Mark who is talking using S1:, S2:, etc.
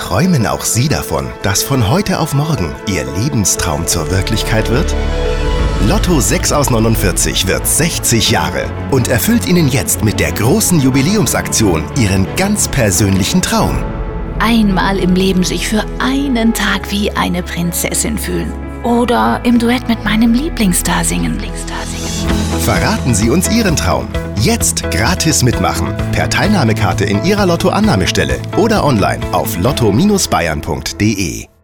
S1: Träumen auch Sie davon, dass von heute auf morgen Ihr Lebenstraum zur Wirklichkeit wird? Lotto 6 aus 49 wird 60 Jahre und erfüllt Ihnen jetzt mit der großen Jubiläumsaktion Ihren ganz persönlichen Traum.
S2: Einmal im Leben sich für einen Tag wie eine Prinzessin fühlen. Oder im Duett mit meinem Lieblingsstar singen.
S1: Verraten Sie uns Ihren Traum. Jetzt gratis mitmachen. Per Teilnahmekarte in Ihrer Lotto-Annahmestelle oder online auf lotto-bayern.de.